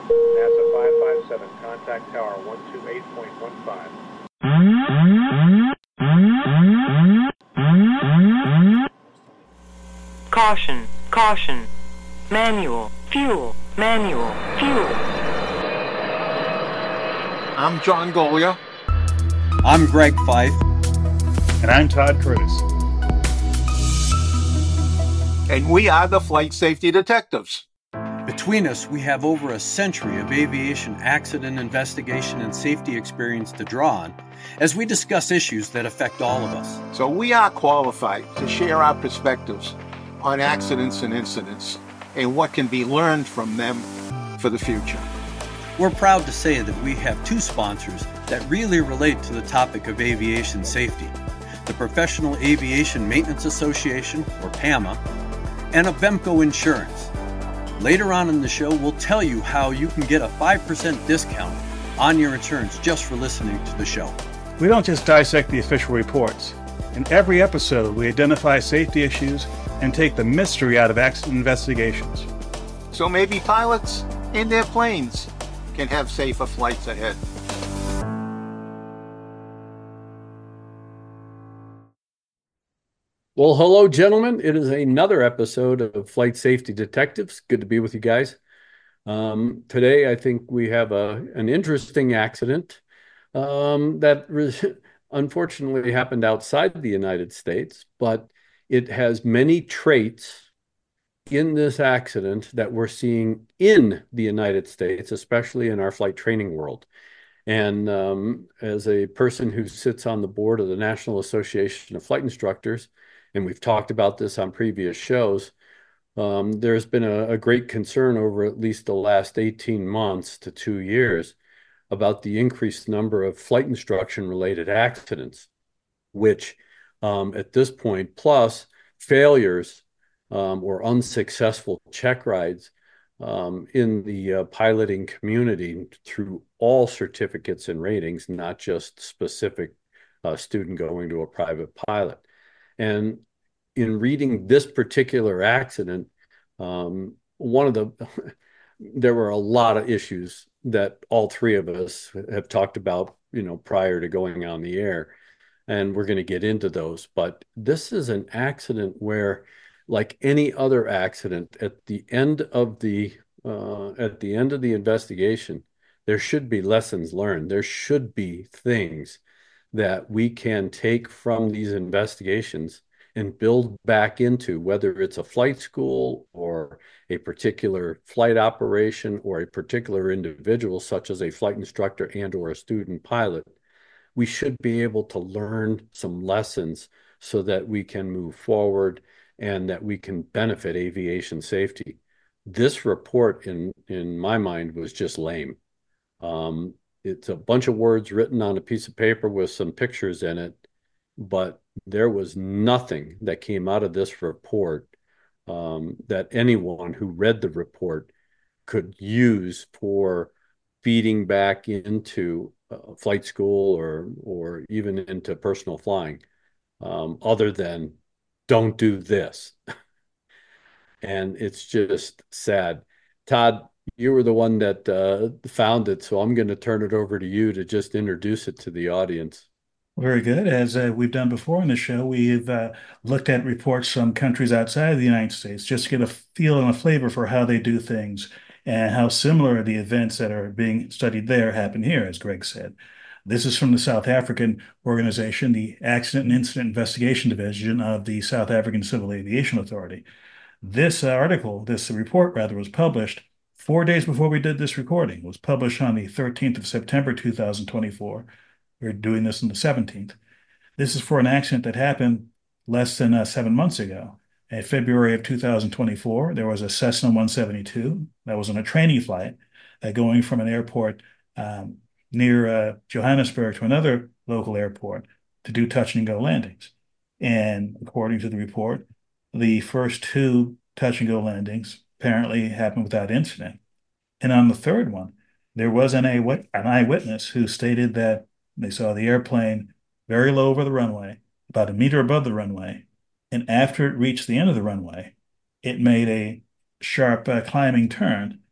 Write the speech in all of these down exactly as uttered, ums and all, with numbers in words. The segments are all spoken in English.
NASA five five seven, contact tower one two eight point one five. Caution, caution. Manual, fuel, manual, fuel. I'm John Golia. I'm Greg Fife. And I'm Todd Curtis. And we are the Flight Safety Detectives. Between us, we have over a century of aviation accident investigation and safety experience to draw on as we discuss issues that affect all of us. So we are qualified to share our perspectives on accidents and incidents and what can be learned from them for the future. We're proud to say that we have two sponsors that really relate to the topic of aviation safety: the Professional Aviation Maintenance Association, or PAMA, and Avemco Insurance. Later on in the show, we'll tell you how you can get a five percent discount on your insurance just for listening to the show. We don't just dissect the official reports. In every episode, we identify safety issues and take the mystery out of accident investigations. So maybe pilots and their planes can have safer flights ahead. Well, hello, gentlemen. It is another episode of Flight Safety Detectives. Good to be with you guys. Um, today, I think we have a, an interesting accident um, that re- unfortunately happened outside the United States, but it has many traits in this accident that we're seeing in the United States, especially in our flight training world. And um, as a person who sits on the board of the National Association of Flight Instructors, and we've talked about this on previous shows, um, there's been a, a great concern over at least the last eighteen months to two years about the increased number of flight instruction related accidents, which um, at this point, plus failures um, or unsuccessful check rides um, in the uh, piloting community through all certificates and ratings, not just specific uh, student going to a private pilot. And in reading this particular accident, um, one of the, there were a lot of issues that all three of us have talked about, you know, prior to going on the air, and we're going to get into those. But this is an accident where, like any other accident, at the end of the, uh, at the end of the investigation, there should be lessons learned. There should be things that we can take from these investigations and build back into, whether it's a flight school or a particular flight operation or a particular individual, such as a flight instructor and or a student pilot. We should be able to learn some lessons so that we can move forward and that we can benefit aviation safety. This report, in, in my mind, was just lame. Um, It's a bunch of words written on a piece of paper with some pictures in it, but there was nothing that came out of this report um, that anyone who read the report could use for feeding back into uh, flight school or or even into personal flying, um, other than don't do this. And it's just sad. Todd, you were the one that uh, found it, so I'm going to turn it over to you to just introduce it to the audience. Very good. As uh, we've done before in the show, we've uh, looked at reports from countries outside of the United States just to get a feel and a flavor for how they do things and how similar the events that are being studied there happen here, as Greg said. This is from the South African organization, the Accident and Incident Investigation Division of the South African Civil Aviation Authority. This article, this report rather, was published four days before we did this recording. It was published on the thirteenth of September, two thousand twenty-four. We're doing this on the seventeenth. This is for an accident that happened less than uh, seven months ago. In February of two thousand twenty-four, there was a Cessna one seventy-two that was on a training flight uh, going from an airport um, near uh, Johannesburg to another local airport to do touch and go landings. And according to the report, the first two touch and go landings apparently happened without incident. And on the third one, there was an, an eyewitness who stated that they saw the airplane very low over the runway, about a meter above the runway. And after it reached the end of the runway, it made a sharp uh, climbing turn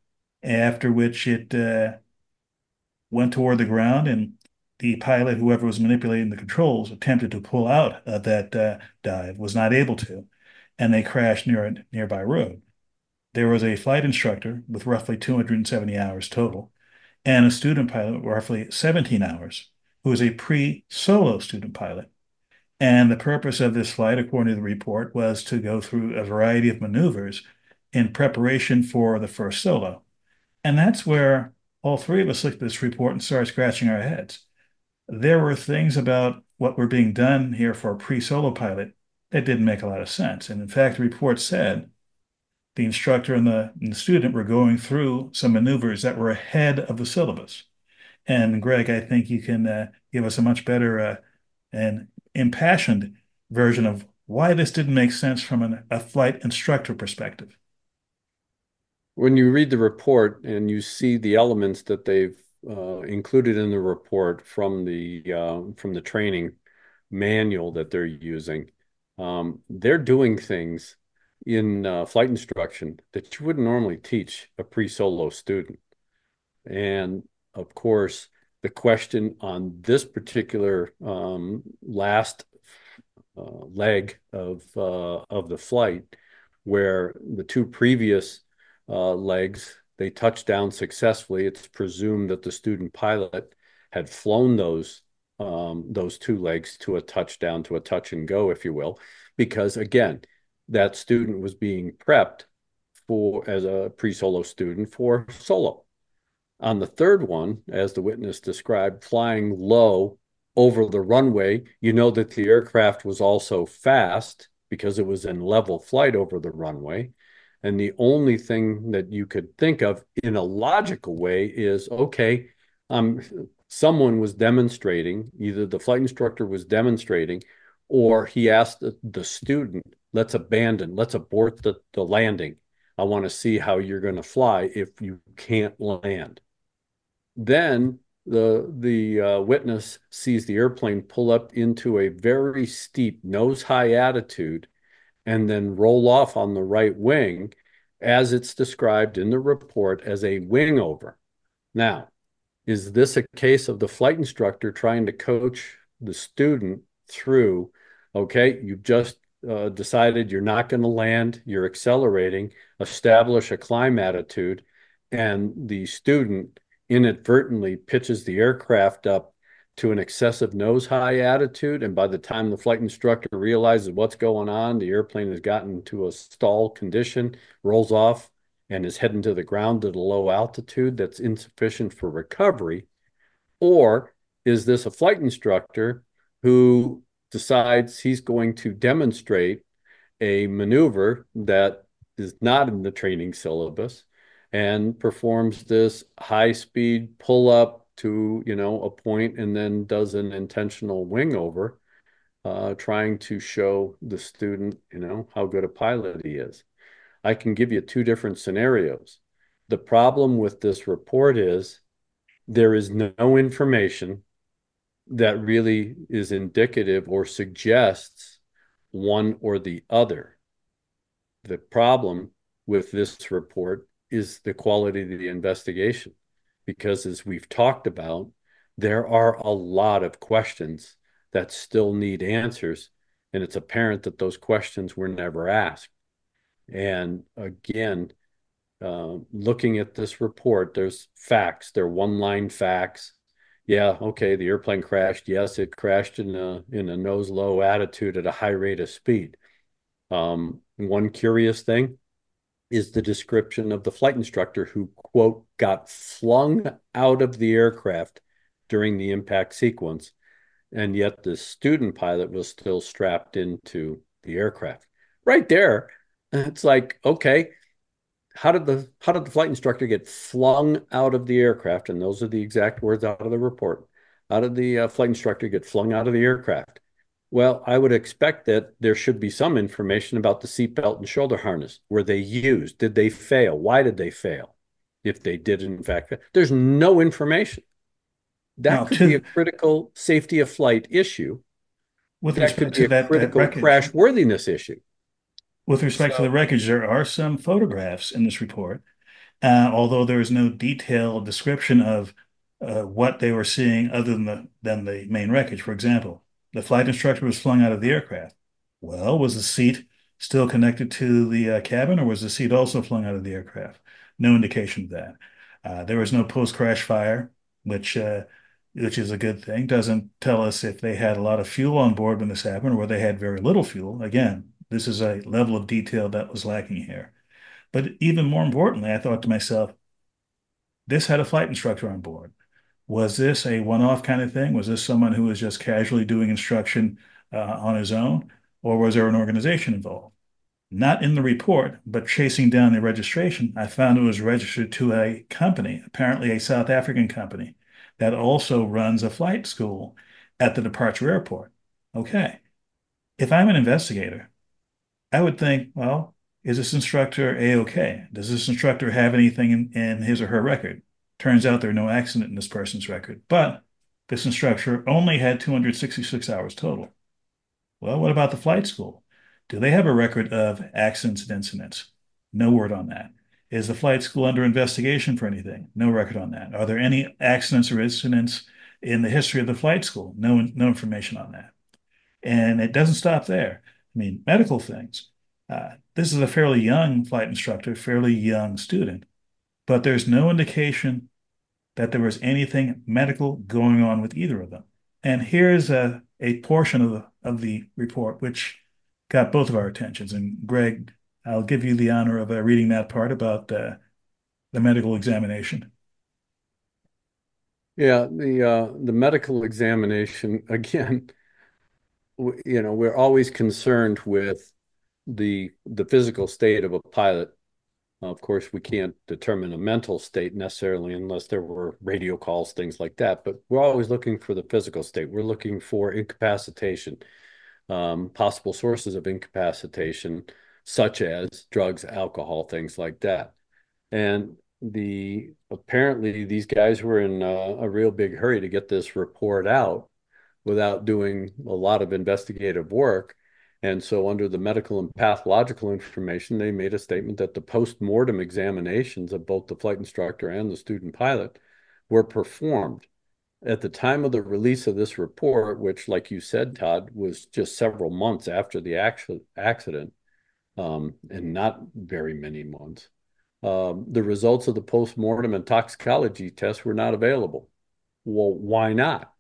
after which it uh, went toward the ground, and the pilot, whoever was manipulating the controls, attempted to pull out of that uh, dive, was not able to, and they crashed near a nearby road. There was a flight instructor with roughly two hundred seventy hours total, and a student pilot with roughly seventeen hours, who was a pre-solo student pilot. And the purpose of this flight, according to the report, was to go through a variety of maneuvers in preparation for the first solo. And that's where all three of us looked at this report and started scratching our heads. There were things about what were being done here for a pre-solo pilot that didn't make a lot of sense. And in fact, the report said the instructor and the, and the student were going through some maneuvers that were ahead of the syllabus. And Greg, I think you can uh, give us a much better uh, and impassioned version of why this didn't make sense from an, a flight instructor perspective. When you read the report and you see the elements that they've uh, included in the report from the uh, from the training manual that they're using, um, they're doing things in uh, flight instruction that you wouldn't normally teach a pre-solo student. And of course, the question on this particular um, last uh, leg of uh, of the flight, where the two previous uh, legs, they touched down successfully. It's presumed that the student pilot had flown those um, those two legs to a touchdown, to a touch and go, if you will, because again, that student was being prepped for as a pre-solo student for solo. On the third one, as the witness described, flying low over the runway, you know that the aircraft was also fast because it was in level flight over the runway. And the only thing that you could think of in a logical way is, okay, um, someone was demonstrating, either the flight instructor was demonstrating, or he asked the, the student, let's abandon, let's abort the, the landing. I want to see how you're going to fly if you can't land. Then the the uh, witness sees the airplane pull up into a very steep nose-high attitude and then roll off on the right wing, as it's described in the report as a wing over. Now, is this a case of the flight instructor trying to coach the student through, okay, you've just uh, decided you're not going to land, you're accelerating, establish a climb attitude, and the student inadvertently pitches the aircraft up to an excessive nose-high attitude, and by the time the flight instructor realizes what's going on, the airplane has gotten to a stall condition, rolls off, and is heading to the ground at a low altitude that's insufficient for recovery? Or is this a flight instructor who decides he's going to demonstrate a maneuver that is not in the training syllabus and performs this high-speed pull-up to, you know, a point and then does an intentional wing over, uh, trying to show the student, you know, how good a pilot he is? I can give you two different scenarios. The problem with this report is there is no information that really is indicative or suggests one or the other. The problem with this report is the quality of the investigation, because as we've talked about, there are a lot of questions that still need answers, and it's apparent that those questions were never asked. And again, uh, looking at this report, there's facts, they're one-line facts. Yeah, okay, the airplane crashed. Yes, it crashed in a in a nose-low attitude at a high rate of speed. Um, one curious thing is the description of the flight instructor who, quote, got flung out of the aircraft during the impact sequence, and yet the student pilot was still strapped into the aircraft. Right there, it's like, okay, how did the how did the flight instructor get flung out of the aircraft? And those are the exact words out of the report. How did the uh, flight instructor get flung out of the aircraft? Well, I would expect that there should be some information about the seatbelt and shoulder harness. Were they used? Did they fail? Why did they fail? If they did, in fact, there's no information. That Now, could to, be a critical safety of flight issue. with That could respect be to a that, that critical wreckage, crash worthiness issue. with respect to So, the wreckage, there are some photographs in this report uh, although there is no detailed description of uh, what they were seeing other than the than the main wreckage. For example, the flight instructor was flung out of the aircraft. Well, was the seat still connected to the uh, cabin, or was the seat also flung out of the aircraft? No indication of that. Uh, there was no post-crash fire, which uh, which is a good thing. Doesn't tell us if they had a lot of fuel on board when this happened, or they had very little fuel. Again, this is a level of detail that was lacking here. But even more importantly, I thought to myself, this had a flight instructor on board. Was this a one-off kind of thing? Was this someone who was just casually doing instruction uh, on his own, or was there an organization involved? Not in the report, but chasing down the registration, I found it was registered to a company, apparently a South African company, that also runs a flight school at the departure airport. Okay. If I'm an investigator, I would think, well, is this instructor A-okay? Does this instructor have anything in, in his or her record? Turns out there's no accident in this person's record, but this instructor only had two hundred sixty-six hours total. Well, what about the flight school? Do they have a record of accidents and incidents? No word on that. Is the flight school under investigation for anything? No record on that. Are there any accidents or incidents in the history of the flight school? No, no information on that. And it doesn't stop there. I mean, medical things. Uh, this is a fairly young flight instructor, fairly young student, but there's no indication that there was anything medical going on with either of them. And here's a, a portion of the, of the report which got both of our attentions. And Greg, I'll give you the honor of uh, reading that part about uh, the medical examination. Yeah, the uh, the medical examination, again, you know, we're always concerned with the the physical state of a pilot. Of course, we can't determine a mental state necessarily unless there were radio calls, things like that. But we're always looking for the physical state. We're looking for incapacitation, um, possible sources of incapacitation, such as drugs, alcohol, things like that. And the apparently these guys were in uh, a real big hurry to get this report out without doing a lot of investigative work. And so under the medical and pathological information, they made a statement that the post-mortem examinations of both the flight instructor and the student pilot were performed. At the time of the release of this report, which, like you said, Todd, was just several months after the accident, um, and not very many months, um, the results of the post-mortem and toxicology tests were not available. Well, why not?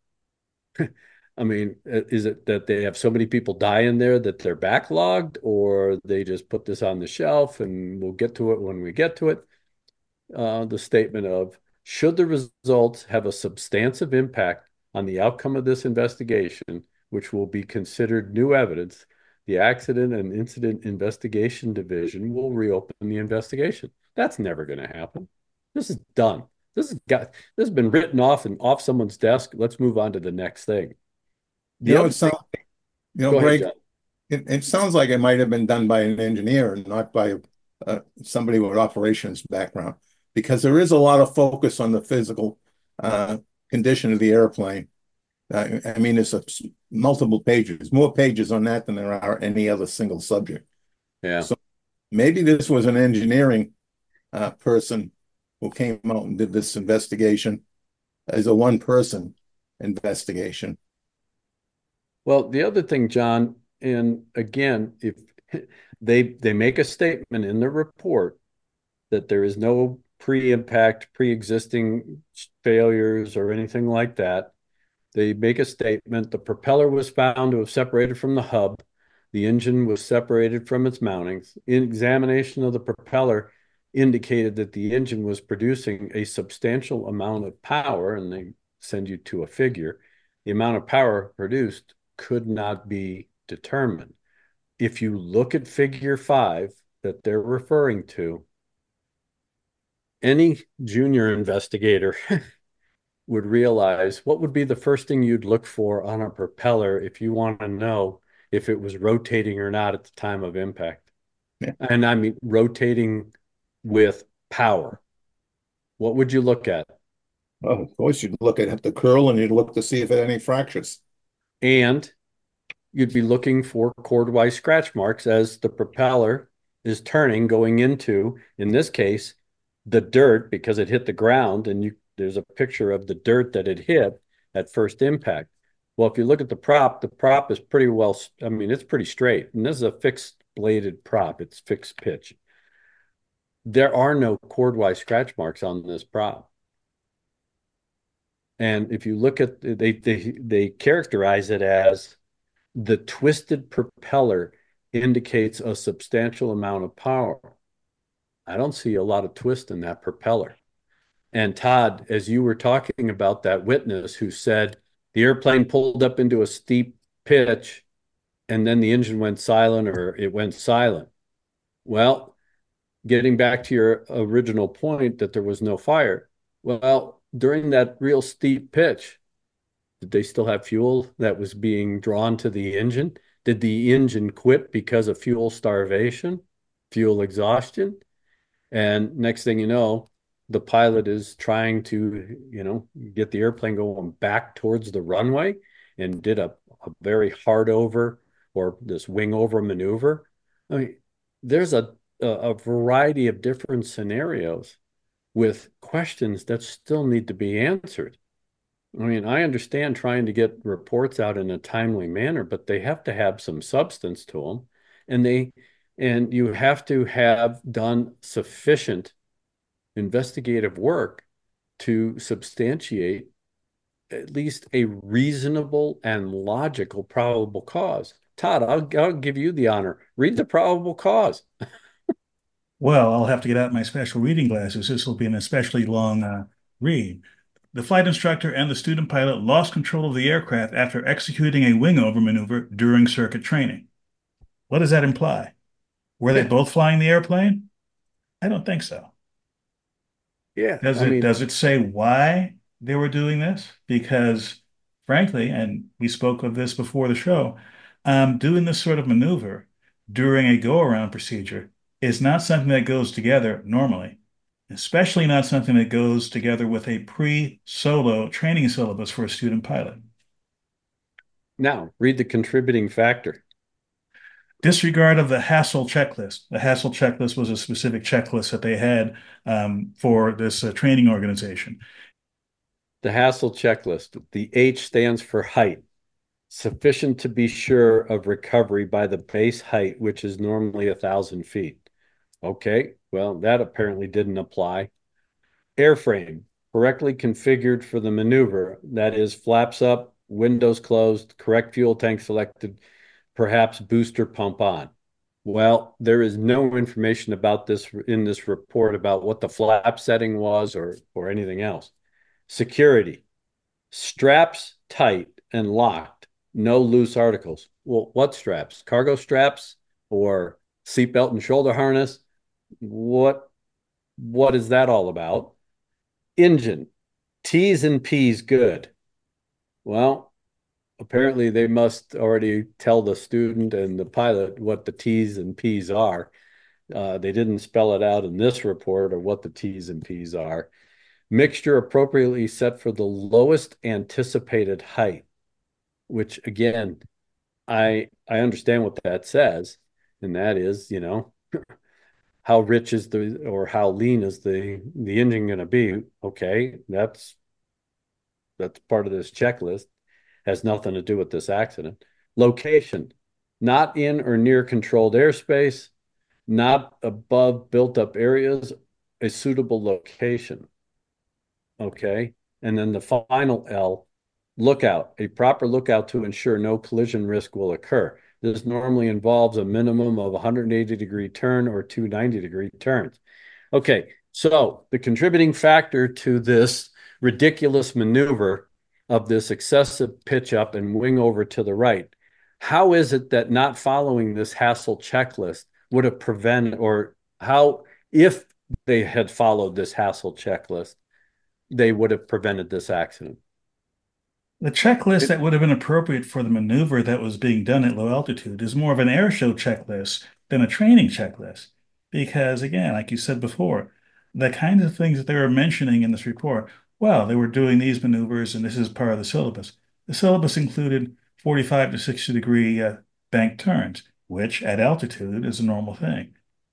I mean, is it that they have so many people die in there that they're backlogged, or they just put this on the shelf and we'll get to it when we get to it? Uh, the statement of, should the results have a substantive impact on the outcome of this investigation, which will be considered new evidence, the Accident and Incident Investigation Division will reopen the investigation. That's never going to happen. This is done. This has got, this has been written off and off someone's desk. Let's move on to the next thing. The You know, other it sounds, thing, you know, go ahead, Greg, John. it, it sounds like it might have been done by an engineer and not by uh, somebody with operations background, because there is a lot of focus on the physical uh, condition of the airplane. Uh, I mean, there's a, multiple pages, more pages on that than there are any other single subject. Yeah. So maybe this was an engineering uh, person who came out and did this investigation as a one-person investigation. Well, the other thing, John, and again, if they they make a statement in the report that there is no pre-impact, pre-existing failures or anything like that, they make a statement, the propeller was found to have separated from the hub, the engine was separated from its mountings. In examination of the propeller indicated that the engine was producing a substantial amount of power, and they send you to a figure. The amount of power produced could not be determined. If you look at figure five that they're referring to, any junior investigator would realize what would be the first thing you'd look for on a propeller if you want to know if it was rotating or not at the time of impact. Yeah. And I mean rotating with power. What would you look at? Well, of course, you'd look at the curl and you'd look to see if it had any fractures. And you'd be looking for chordwise scratch marks as the propeller is turning, going into, in this case, the dirt because it hit the ground, and you there's a picture of the dirt that it hit at first impact. Well, if you look at the prop, the prop is pretty well, I mean, it's pretty straight. And this is a fixed bladed prop. It's fixed pitch. There are no chordwise scratch marks on this prop. And if you look at, they, they, they characterize it as the twisted propeller indicates a substantial amount of power. I don't see a lot of twist in that propeller. And Todd, as you were talking about that witness who said the airplane pulled up into a steep pitch and then the engine went silent or it went silent. Well, getting back to your original point that there was no fire. Well, during that real steep pitch, did they still have fuel that was being drawn to the engine? Did the engine quit because of fuel starvation, fuel exhaustion? And next thing you know, the pilot is trying to, you know, get the airplane going back towards the runway and did a, a very hard over or this wing over maneuver. I mean, there's a, a, a variety of different scenarios with questions that still need to be answered. I mean, I understand trying to get reports out in a timely manner, but they have to have some substance to them. And they, and you have to have done sufficient investigative work to substantiate at least a reasonable and logical probable cause. Todd, I'll, I'll give you the honor. Read the probable cause. Well, I'll have to get out my special reading glasses. This will be an especially long uh, read. The flight instructor and the student pilot lost control of the aircraft after executing a wing-over maneuver during circuit training. What does that imply? Were they both flying the airplane? I don't think so. Yeah. Does I it mean, does it say why they were doing this? Because frankly, and we spoke of this before the show, um, doing this sort of maneuver during a go-around procedure is not something that goes together normally, especially not something that goes together with a pre-solo training syllabus for a student pilot. Now, read the contributing factor. Disregard of the Hassel checklist. The Hassel checklist was a specific checklist that they had um, for this uh, training organization. The Hassel checklist. The H stands for height. Sufficient to be sure of recovery by the base height, which is normally a thousand feet. Okay, well, that apparently didn't apply. Airframe. Correctly configured for the maneuver. That is, flaps up, windows closed, correct fuel tank selected, perhaps booster pump on. Well, there is no information about this in this report about what the flap setting was or, or anything else. Security, straps tight and locked, no loose articles. Well, what straps? Cargo straps or seatbelt and shoulder harness? What, what is that all about? Engine, T's and P's good. Well, apparently they must already tell the student and the pilot what the T's and P's are. Uh, they didn't spell it out in this report or what the T's and P's are. Mixture appropriately set for the lowest anticipated height, which again, I I understand what that says, and that is, you know, how rich is the or how lean is the the engine going to be? Okay, that's that's part of this checklist. Has nothing to do with this accident. Location, not in or near controlled airspace, not above built-up areas, a suitable location. Okay, and then the final L, lookout, a proper lookout to ensure no collision risk will occur. This normally involves a minimum of one hundred eighty degree turn or two ninety degree turns. Okay, so the contributing factor to this ridiculous maneuver of this excessive pitch up and wing over to the right, how is it that not following this Hassel checklist would have prevented, or how, if they had followed this Hassel checklist, they would have prevented this accident? The checklist that would have been appropriate for the maneuver that was being done at low altitude is more of an air show checklist than a training checklist. Because again, like you said before, the kinds of things that they were mentioning in this report, well, they were doing these maneuvers and this is part of the syllabus. The syllabus included forty-five to sixty degree uh, bank turns, which at altitude is a normal thing.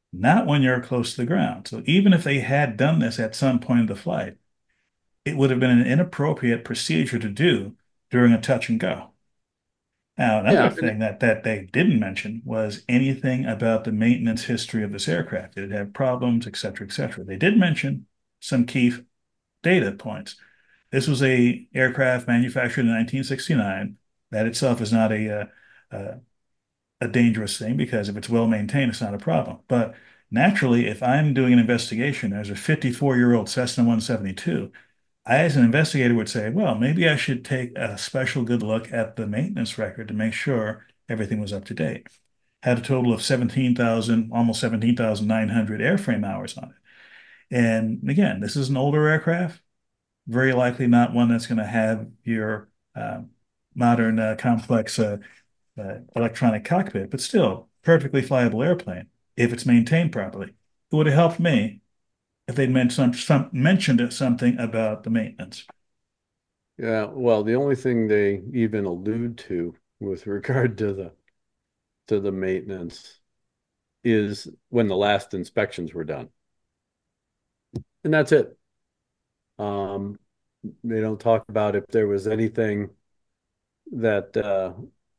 not when you're close to the ground. So even if they had done this at some point of the flight, it would have been an inappropriate procedure to do during a touch and go. Now, Yeah, another I mean, thing that, that they didn't mention was anything about the maintenance history of this aircraft. Did it have problems, et cetera, et cetera. They did mention some key data points. This was a aircraft manufactured in nineteen sixty-nine. That itself is not a, uh, uh, a dangerous thing because if it's well maintained, it's not a problem. But naturally, if I'm doing an investigation, there's a fifty-four-year-old Cessna one seventy-two. I, as an investigator, would say, well, maybe I should take a special good look at the maintenance record to make sure everything was up to date. Had a total of seventeen thousand, almost seventeen thousand nine hundred airframe hours on it. And again, this is an older aircraft, very likely not one that's going to have your uh, modern uh, complex uh, uh, electronic cockpit, but still perfectly flyable airplane if it's maintained properly. It would have helped me if they'd mentioned some, mentioned something about the maintenance. yeah, well, the only thing they even allude to with regard to the to the maintenance is when the last inspections were done. And that's it. Um, they don't talk about if there was anything that uh,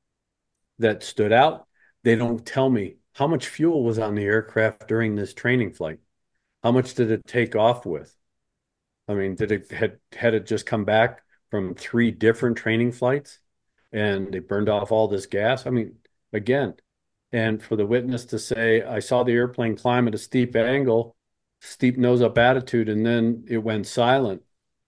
that stood out. They don't tell me how much fuel was on the aircraft during this training flight. How much did it take off with? I mean, did it had had it just come back from three different training flights and they burned off all this gas? I mean, again, and for the witness to say, I saw the airplane climb at a steep angle, steep nose up attitude, and then it went silent.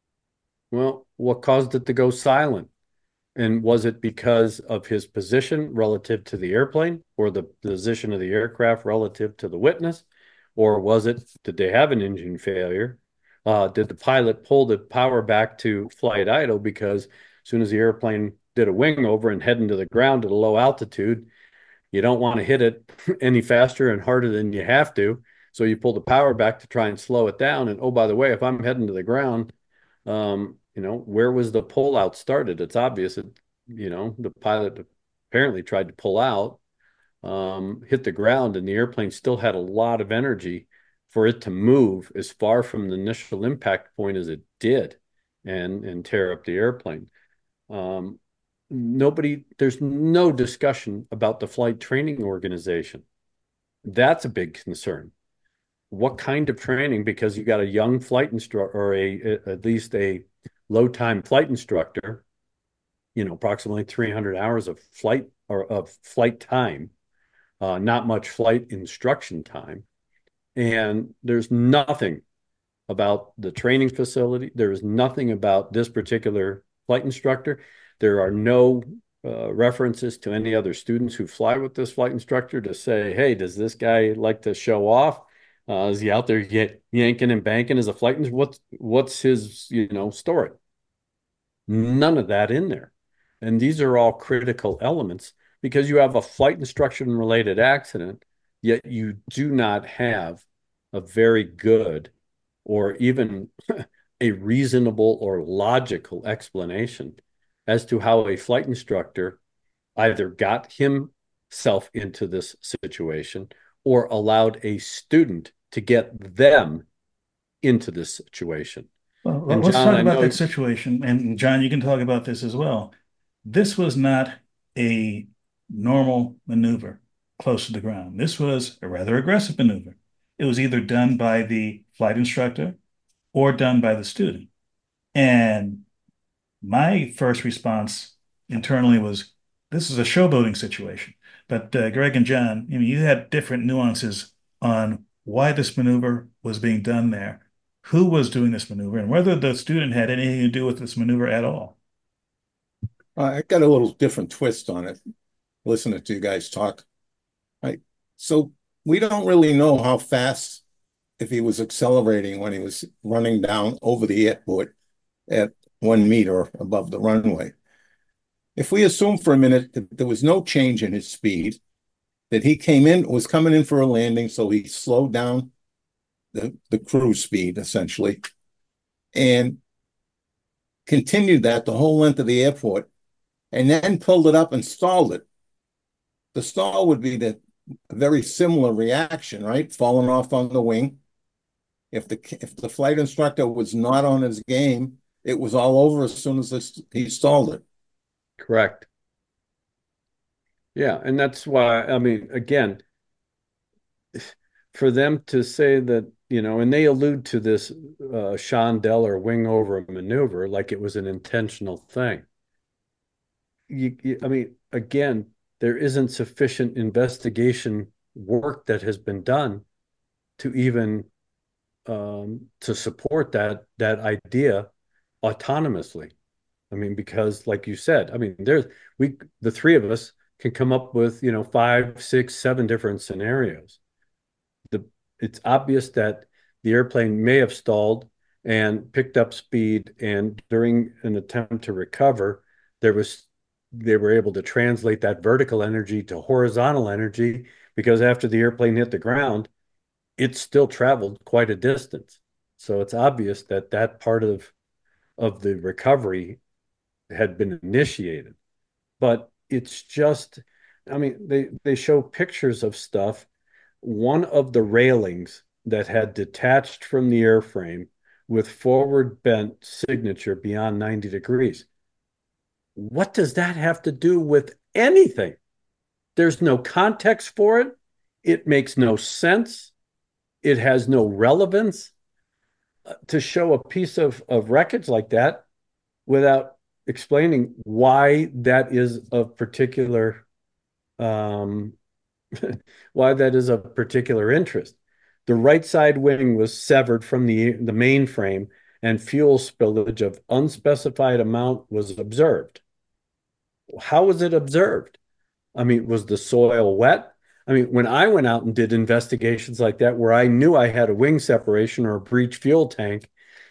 Well, what caused it to go silent? And was it because of his position relative to the airplane or the position of the aircraft relative to the witness? Or was it, did they have an engine failure? Uh, did the pilot pull the power back to flight idle because as soon as the airplane did a wing over and head into the ground at a low altitude, you don't want to hit it any faster and harder than you have to. So you pull the power back to try and slow it down. And oh, by the way, if I'm heading to the ground, um, you know, where was the pull out started? It's obvious that, you know, the pilot apparently tried to pull out, um, hit the ground, and the airplane still had a lot of energy for it to move as far from the initial impact point as it did and, and tear up the airplane. Um, nobody, there's no discussion about the flight training organization. That's a big concern. What kind of training? Because you got a young flight instructor or a at least a low time flight instructor, you know, approximately three hundred hours of flight or of flight time, uh, not much flight instruction time. And there's nothing about the training facility. There is nothing about this particular flight instructor. There are no uh, references to any other students who fly with this flight instructor to say, hey, does this guy like to show off? Uh, is he out there get yanking and banking as a flight instructor? What's, what's his, you know, story? None of that in there. And these are all critical elements because you have a flight instruction related accident, yet you do not have a very good or even a reasonable or logical explanation as to how a flight instructor either got himself into this situation or allowed a student to get them into this situation. Well, And let's John, talk I about know, that situation. And John, you can talk about this as well. This was not a normal maneuver close to the ground. This was a rather aggressive maneuver. It was either done by the flight instructor or done by the student. And my first response internally was, this is a showboating situation. But uh, Greg and John, you know, you had different nuances on why this maneuver was being done there, who was doing this maneuver, and whether the student had anything to do with this maneuver at all. I got a little different twist on it, listening to you guys talk. Right. So we don't really know how fast, if he was accelerating when he was running down over the airport at one meter above the runway. If we assume for a minute that there was no change in his speed, that he came in, was coming in for a landing, so he slowed down the, the cruise speed, essentially, and continued that the whole length of the airport, and then pulled it up and stalled it. The stall would be that a very similar reaction, right? Falling off on the wing. If the if the flight instructor was not on his game, it was all over as soon as this, he stalled it. Correct. Yeah, and that's why, I mean, again, for them to say that, you know, and they allude to this uh, Shondell or wing over maneuver like it was an intentional thing. You, you, I mean, again, there isn't sufficient investigation work that has been done to even um, to support that that idea autonomously. I mean, because like you said, I mean, there's we the three of us can come up with, you know, five, six, seven different scenarios. The it's obvious that the airplane may have stalled and picked up speed, and during an attempt to recover, there was they were able to translate that vertical energy to horizontal energy because after the airplane hit the ground, it still traveled quite a distance. So it's obvious that that part of of the recovery had been initiated. But it's just, I mean, they they show pictures of stuff. One of the railings that had detached from the airframe with forward bent signature beyond ninety degrees. What does that have to do with anything? There's no context for it. It makes no sense. It has no relevance to show a piece of, of wreckage like that without explaining why that is of particular um, why that is of particular interest. The right side wing was severed from the, the mainframe, and fuel spillage of unspecified amount was observed. How was it observed? I mean, was the soil wet? I mean, when I went out and did investigations like that, where I knew I had a wing separation or a breech fuel tank,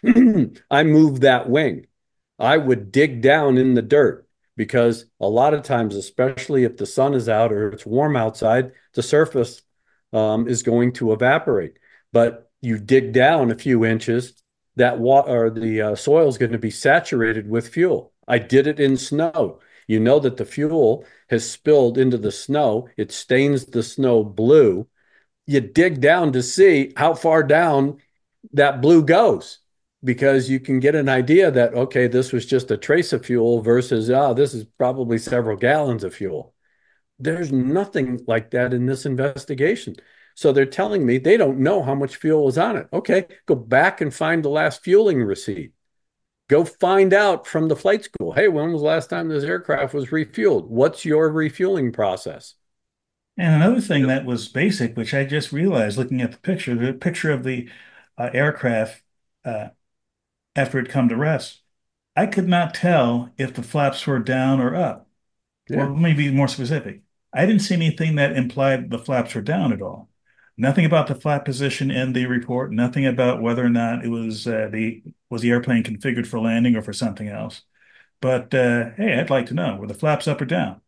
I moved that wing. I would dig down in the dirt because a lot of times, especially if the sun is out or it's warm outside, the surface um, is going to evaporate. But you dig down a few inches, that water or the uh, soil is going to be saturated with fuel. I did it in snow. You know that the fuel has spilled into the snow. It stains the snow blue. You dig down to see how far down that blue goes because you can get an idea that, okay, this was just a trace of fuel versus, ah, this is probably several gallons of fuel. There's nothing like that in this investigation. So they're telling me they don't know how much fuel was on it. Okay, go back and find the last fueling receipt. Go find out from the flight school. Hey, when was the last time this aircraft was refueled? What's your refueling process? And another thing that was basic, which I just realized looking at the picture, the picture of the uh, aircraft uh, after it come to rest, I could not tell if the flaps were down or up, Yeah. or maybe more specific. I didn't see anything that implied the flaps were down at all. Nothing about the flap position in the report. Nothing about whether or not it was uh, the was the airplane configured for landing or for something else. But uh, hey, I'd like to know, were the flaps up or down?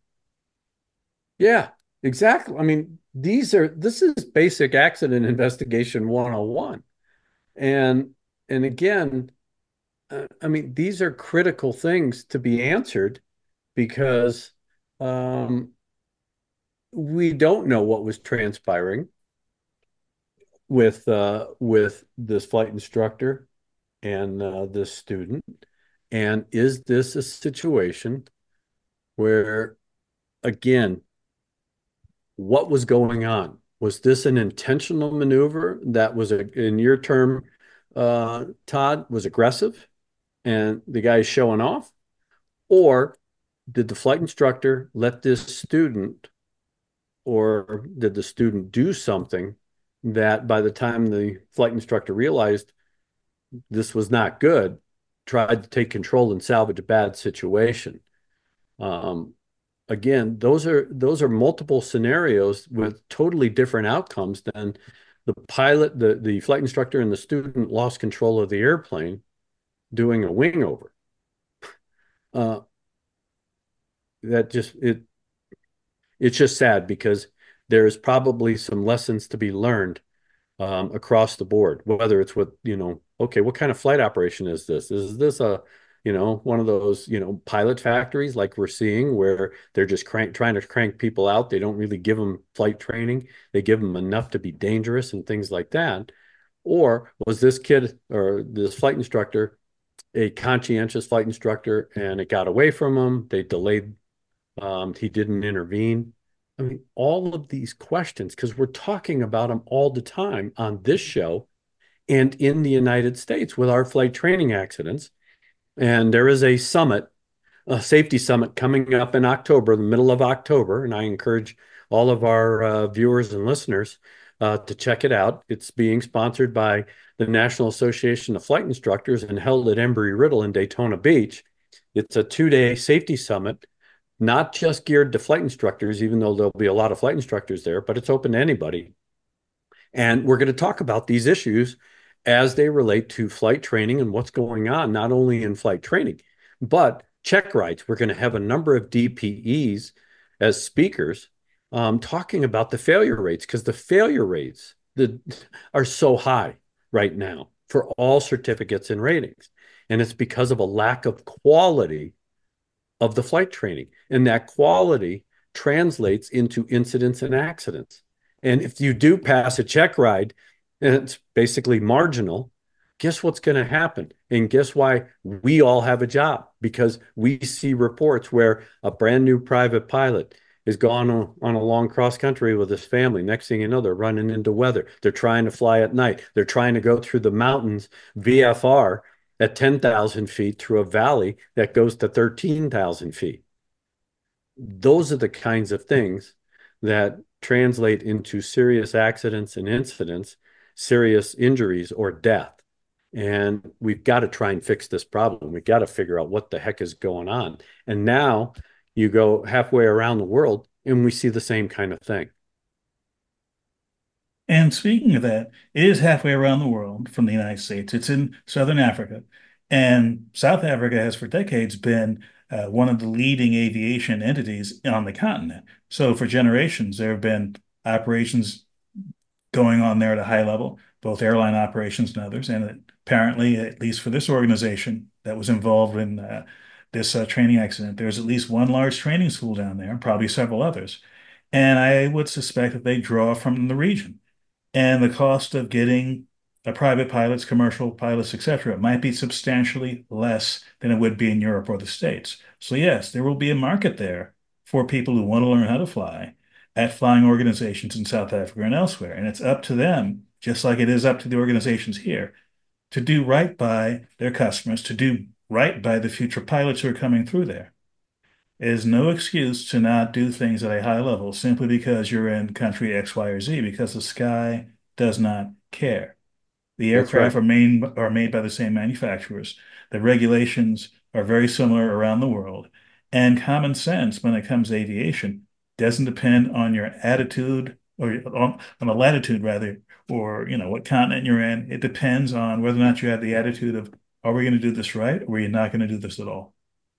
Yeah, exactly. I mean, these are this is basic accident investigation one oh one. And and again, uh, I mean, these are critical things to be answered because um, we don't know what was transpiring with uh, with this flight instructor and uh, this student. And is this a situation where, again, what was going on? Was this an intentional maneuver that was, a, in your term, uh, Todd, was aggressive and the guy is showing off? Or did the flight instructor let this student, or did the student do something that by the time the flight instructor realized this was not good, tried to take control and salvage a bad situation? Um, again, those are those are multiple scenarios with totally different outcomes than the pilot, the, the flight instructor and the student lost control of the airplane doing a wing over. Uh, that just it it's just sad because there's probably some lessons to be learned um, across the board, whether it's with, you know, okay, what kind of flight operation is this? Is this a you know, one of those, you know, pilot factories like we're seeing where they're just crank, trying to crank people out. They don't really give them flight training. They give them enough to be dangerous and things like that. Or was this kid or this flight instructor a conscientious flight instructor and it got away from him? They delayed, um, he didn't intervene. I mean, all of these questions, because we're talking about them all the time on this show and in the United States with our flight training accidents. And there is a summit, a safety summit coming up in October, the middle of October. And I encourage all of our uh, viewers and listeners uh, to check it out. It's being sponsored by the National Association of Flight Instructors and held at Embry-Riddle in Daytona Beach. It's a two-day safety summit, not just geared to flight instructors, even though there'll be a lot of flight instructors there, but it's open to anybody. And we're going to talk about these issues as they relate to flight training and what's going on, not only in flight training, but check rides. We're going to have a number of D P Es as speakers um, talking about the failure rates, because the failure rates that are so high right now for all certificates and ratings. And it's because of a lack of quality of the flight training. And that quality translates into incidents and accidents. And if you do pass a check ride and it's basically marginal, guess what's going to happen? And guess why we all have a job? Because we see reports where a brand new private pilot is gone on, on a long cross country with his family. Next thing you know, they're running into weather. They're trying to fly at night. They're trying to go through the mountains, V F R, at ten thousand feet through a valley that goes to thirteen thousand feet. Those are the kinds of things that translate into serious accidents and incidents, serious injuries or death. And we've got to try and fix this problem. We've got to figure out what the heck is going on. And now you go halfway around the world and we see the same kind of thing. And speaking of that, it is halfway around the world from the United States. It's in Southern Africa. And South Africa has for decades been uh, one of the leading aviation entities on the continent. So for generations, there have been operations going on there at a high level, both airline operations and others. And apparently, at least for this organization that was involved in uh, this uh, training accident, there's at least one large training school down there, and probably several others. And I would suspect that they draw from the region. And the cost of getting a private pilots, commercial pilots, et cetera, might be substantially less than it would be in Europe or the States. So yes, there will be a market there for people who want to learn how to fly at flying organizations in South Africa and elsewhere. And it's up to them, just like it is up to the organizations here, to do right by their customers, to do right by the future pilots who are coming through there. It is no excuse to not do things at a high level simply because you're in country X, Y, or Z, because the sky does not care. The aircraft right. are made, are made by the same manufacturers. The regulations are very similar around the world. And common sense when it comes to aviation doesn't depend on your attitude or on, on the latitude rather, or you know what continent you're in. It depends on whether or not you have the attitude of, are we going to do this right, or are you not going to do this at all?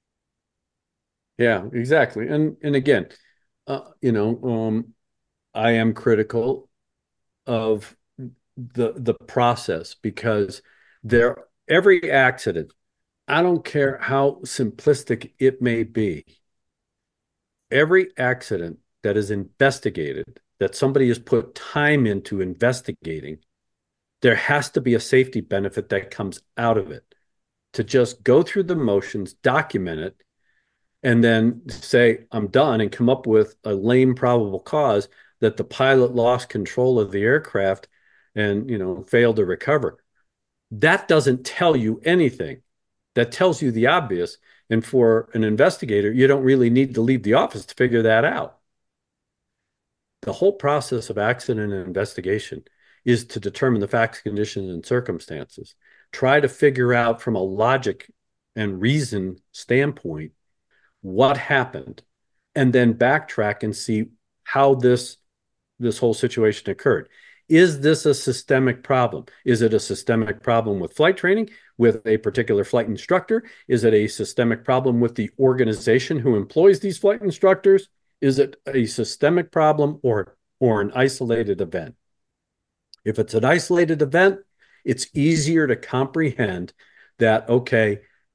Yeah, exactly. And and again, uh, you know, um, I am critical of the the process, because there every accident, I don't care how simplistic it may be, every accident that is investigated, that somebody has put time into investigating, there has to be a safety benefit that comes out of it. To just go through the motions, document it, and then say, I'm done, and come up with a lame probable cause that the pilot lost control of the aircraft and, you know, failed to recover. That doesn't tell you anything. That tells you the obvious. And for an investigator, you don't really need to leave the office to figure that out. The whole process of accident investigation is to determine the facts, conditions, and circumstances. Try to figure out from a logic and reason standpoint what happened, and then backtrack and see how this this whole situation occurred. Is this a systemic problem? Is it a systemic problem with flight training, with a particular flight instructor? Is it a systemic problem with the organization who employs these flight instructors? Is it a systemic problem or, or an isolated event? If it's an isolated event, it's easier to comprehend that, okay,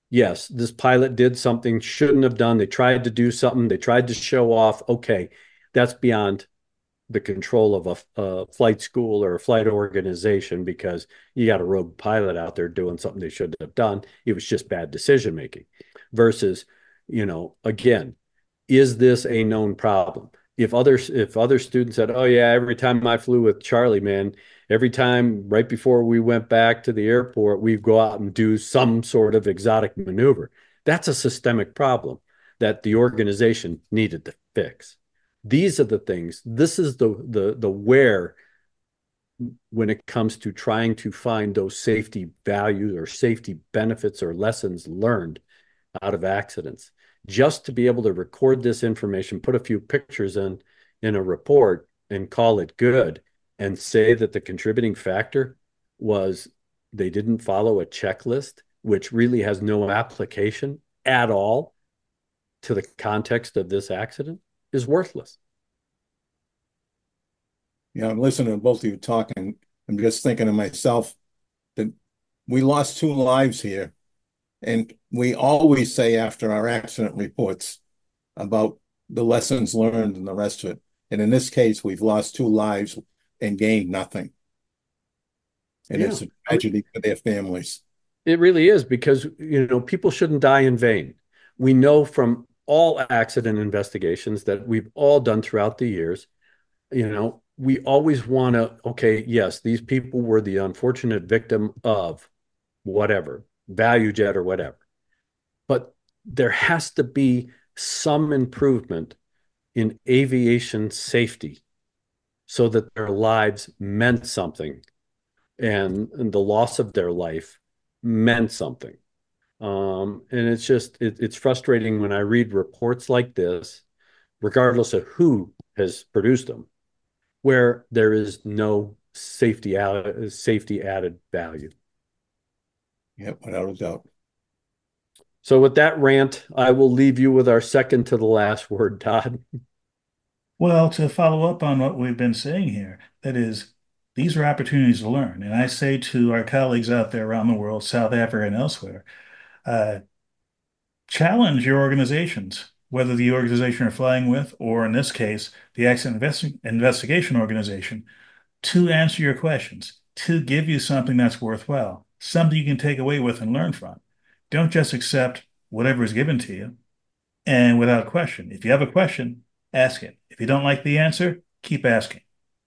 yes, this pilot did something shouldn't have done. They tried to do something. They tried to show off. Okay, that's beyond the control of a, a flight school or a flight organization, because you got a rogue pilot out there doing something they shouldn't have done. It was just bad decision making. Versus, you know, again, is this a known problem? If others, if other students said, "Oh yeah, every time I flew with Charlie, man, every time right before we went back to the airport, we'd go out and do some sort of exotic maneuver," that's a systemic problem that the organization needed to fix. These are the things. This is the the the where when it comes to trying to find those safety values or safety benefits or lessons learned out of accidents. Just to be able to record this information, put a few pictures in in a report and call it good, and say that the contributing factor was they didn't follow a checklist, which really has no application at all to the context of this accident, is worthless. Yeah, I'm listening to both of you talking. I'm just thinking to myself that we lost two lives here. And we always say after our accident reports about the lessons learned and the rest of it. And in this case, we've lost two lives and gained nothing. And yeah. It's a tragedy for their families. It really is, because, you know, people shouldn't die in vain. We know from all accident investigations that we've all done throughout the years, you know, we always want to, okay, yes, these people were the unfortunate victim of whatever, value jet or whatever. But there has to be some improvement in aviation safety so that their lives meant something, and, and the loss of their life meant something. Um, and it's just, it, it's frustrating when I read reports like this, regardless of who has produced them, where there is no safety, added, safety added value. Yep, without a doubt. So with that rant, I will leave you with our second to the last word, Todd. Well, to follow up on what we've been saying here, that is, these are opportunities to learn. And I say to our colleagues out there around the world, South Africa and elsewhere, uh, challenge your organizations, whether the organization you're flying with, or in this case, the accident investi- investigation organization, to answer your questions, to give you something that's worthwhile, something you can take away with and learn from. Don't just accept whatever is given to you and without question. If you have a question, ask it. If you don't like the answer, keep asking.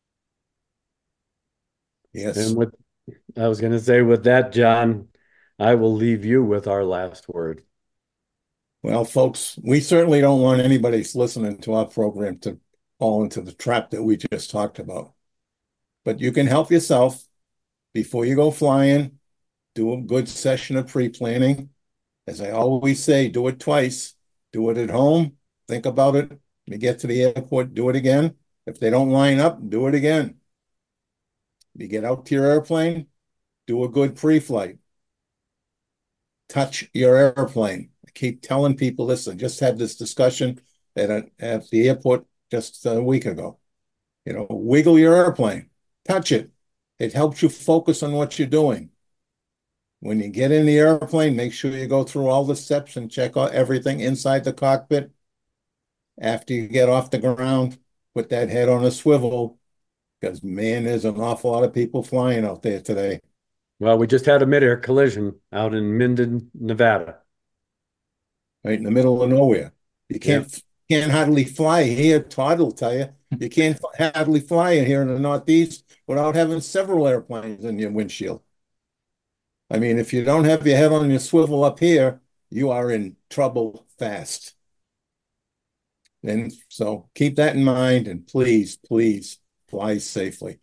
Yes. And with, I was going to say, with that, John, I will leave you with our last word. Well, folks, we certainly don't want anybody listening to our program to fall into the trap that we just talked about. But you can help yourself before you go flying. Do a good session of pre-planning. As I always say, do it twice. Do it at home. Think about it. When you get to the airport, do it again. If they don't line up, do it again. You get out to your airplane, do a good pre-flight. Touch your airplane. I keep telling people this. I just had this discussion at, a, at the airport just a week ago. You know, wiggle your airplane. Touch it. It helps you focus on what you're doing. When you get in the airplane, make sure you go through all the steps and check out everything inside the cockpit. After you get off the ground, put that head on a swivel, because, man, there's an awful lot of people flying out there today. Well, we just had a mid-air collision out in Minden, Nevada. Right in the middle of nowhere. You can't, yeah. can't hardly fly here. Todd will tell you. You can't hardly fly here in the Northeast without having several airplanes in your windshield. I mean, if you don't have your head on your swivel up here, you are in trouble fast. And so keep that in mind, and please, please fly safely.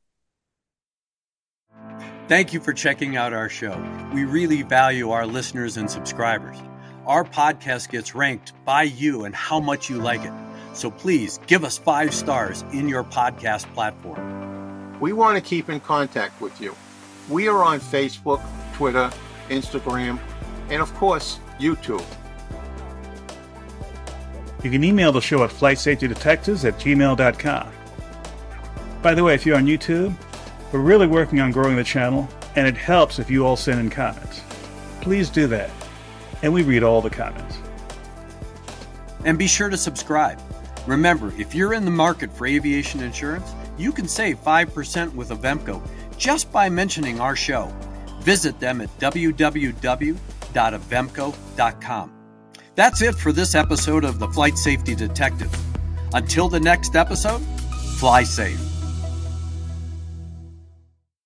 Thank you for checking out our show. We really value our listeners and subscribers. Our podcast gets ranked by you and how much you like it. So please give us five stars in your podcast platform. We want to keep in contact with you. We are on Facebook, Twitter, Instagram, and of course, YouTube. You can email the show at flight safety detectives at gmail dot com. By the way, if you're on YouTube, we're really working on growing the channel, and it helps if you all send in comments. Please do that. and we read all the comments. And be sure to subscribe. Remember, if you're in the market for aviation insurance, you can save five percent with Avemco just by mentioning our show. Visit them at w w w dot avemco dot com. That's it for this episode of the Flight Safety Detective. Until the next episode, fly safe.